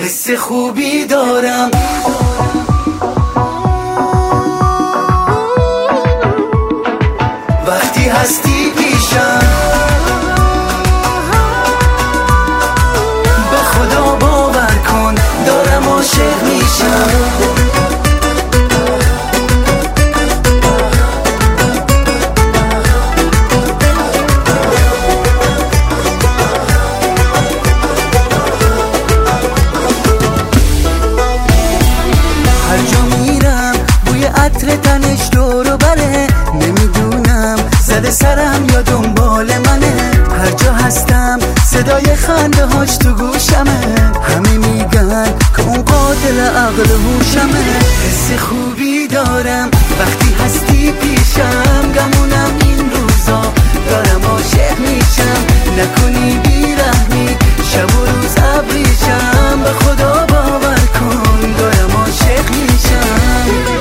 حس خوبی دارم. وقتی هستی پیشم به خدا باور کن دارم عاشق میشم. عطر تنش دور و بره، نمیدونم زده سرم یا دنبال منه. هر جا هستم صدای خنده هاش تو گوشمه، همه میگن که اون قاتل عقل هوشمه. حس خوبی دارم وقتی هستی پیشم، گمونم این روزا دارم عاشق میشم. نکنی بیرحمی شب و روز ابریشم، به خدا باور کن دارم عاشق میشم.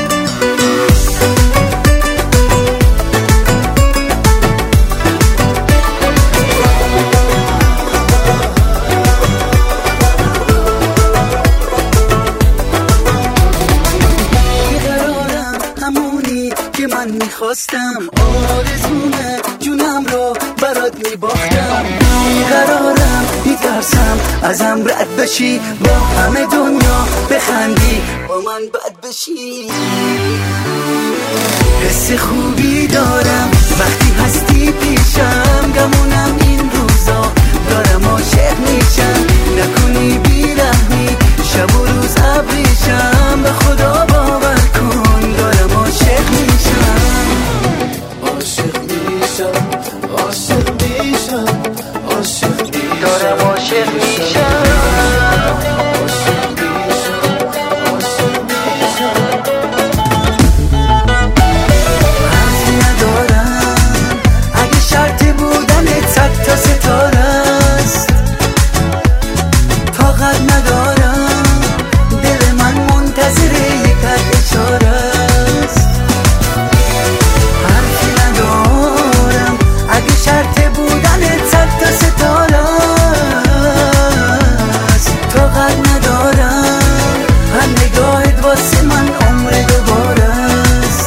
که من میخواستم، آرزومه جونم رو برات میباختم. بیقرارم میترسم ازم رد بشی، با همه دنیا بخندی با من بد بشی. حس خوبی دارم وقتی هستی پیشم، گمونم این روزا دارم عاشق میشم. نکنی بیرحمی شب و روز ابریشم، به خدا باور کن دارم عاشق میشم. عاشق میشم، عاشق میشم، عاشق میشم، دارم عاشق میشم. حرفی ندارم اگه شرط بودنت 100 تا ستاره است. طاقت ندارم دل من منتظر یک اشاره است. حرفی ندارم اگه شرط بودنت 100 تا ستاره است. طاقت ندارم هر نگاهت واسه من عمر دوباره است.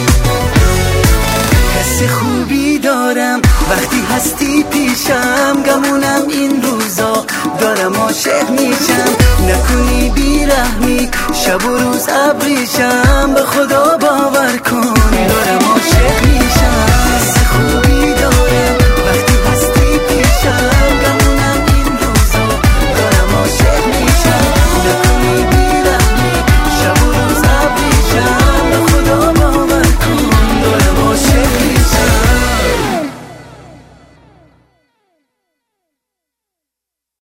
حس خوبی دارم وقتی هستی پیشم، گمونم این روزا دارم عاشق میشم. نکنی بیرحمی شب و روز ابریشم، به خدا باور کن دارم عاشق میشم.